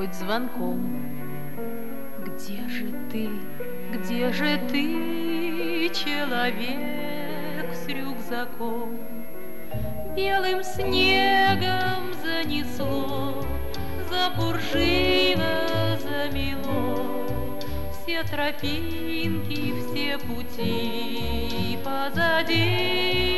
хоть звонком. Где же ты, человек с рюкзаком? Белым снегом занесло, запуржило, замело все тропинки, все пути позади.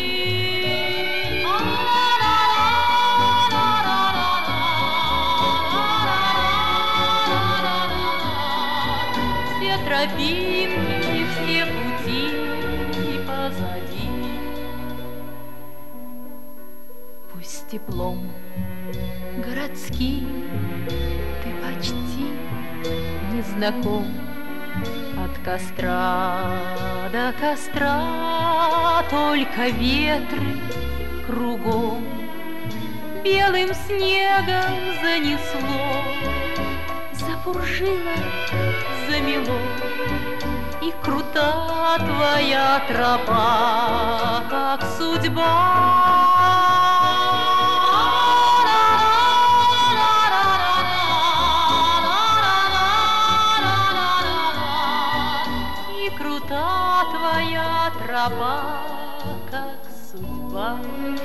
Все тропинки, все пути позади. Пусть с теплом городским ты почти не знаком, от костра до костра только ветры кругом. Белым снегом занесло, запуржило, замело, и крута твоя тропа, как судьба. И крута твоя тропа, как судьба.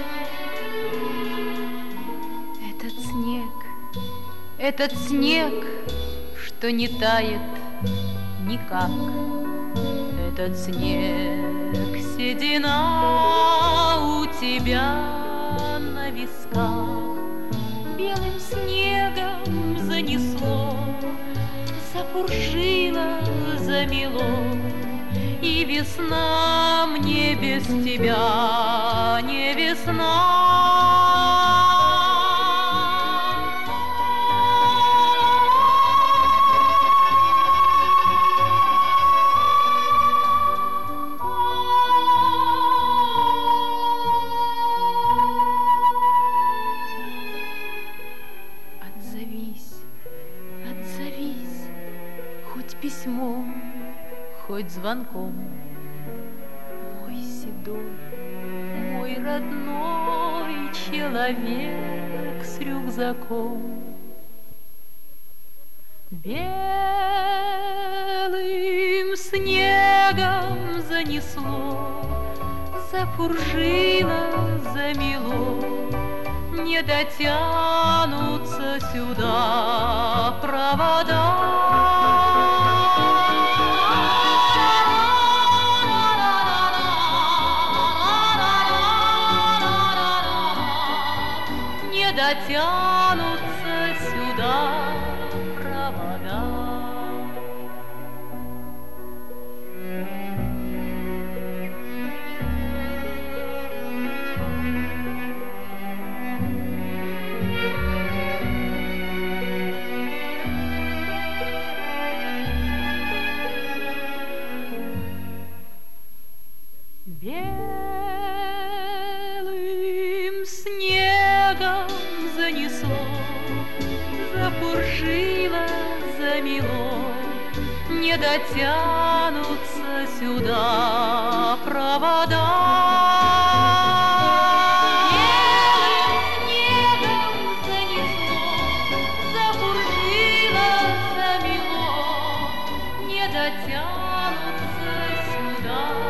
Этот снег, что не тает никак, этот снег, седина у тебя на висках. Белым снегом занесло, запуржило, замело, и весна мне без тебя не весна. Письмом, хоть звонком, мой седой, мой родной человек с рюкзаком. Белым снегом занесло, запуржило, замело, не дотянутся сюда провода. Не дотянутся сюда провода. Белым снегом занесло, запуржило, замело, не дотянутся сюда провода. Белым снегом занесло, запуржило, замело, не дотянутся сюда.